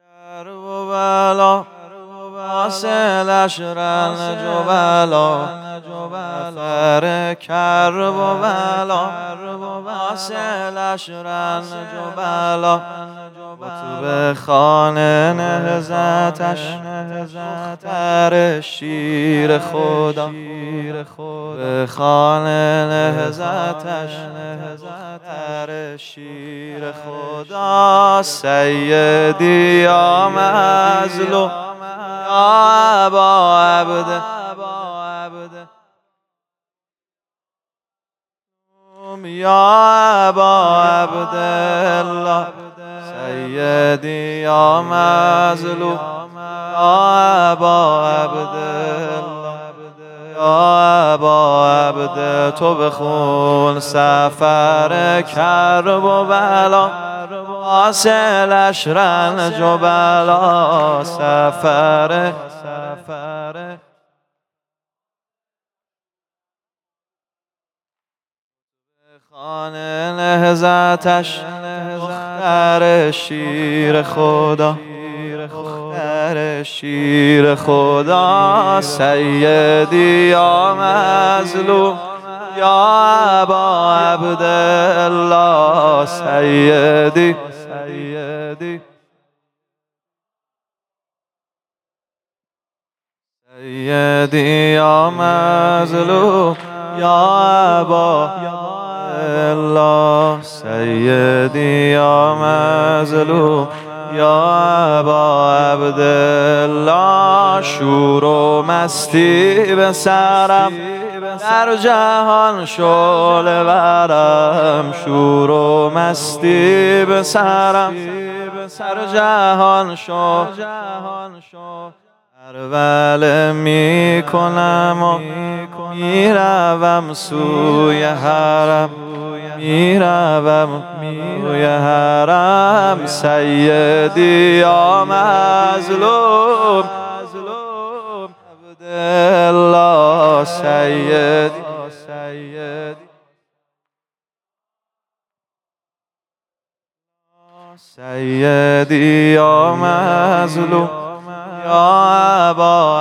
کرب و بلا حاصلش رنج و بلا نفر کرب و بلا حاصلش رنج و بلا تو به خانه نهزتش دختر شیر خدا به خانه نهزتش دختر شیر خدا سیدی یا مظلوم یا ابا عبده یا ابا عبدالله سیدی یا مظلوم یا ابا عبدالله یا ابا عبد تو بخون سفر کرب و بلا حاصلش رنج و بلا سفر خانه نهزتش دختر شیر خدا دختر شیر خدا سیدی یا مظلوم یا ابا عبدالله سیدی سیدی یا مظلوم یا ابا الله سیدی یا مظلوم یا ابا عبدالله شور و مستی به سرم در جهان شعله ورم شور و مستی به سرم در جهان شعله ول می کنم و می روم سوی حرم می روم سوی حرم سیدی یا مظلوم عبدالله سیدی سیدی یا مظلوم یا ابا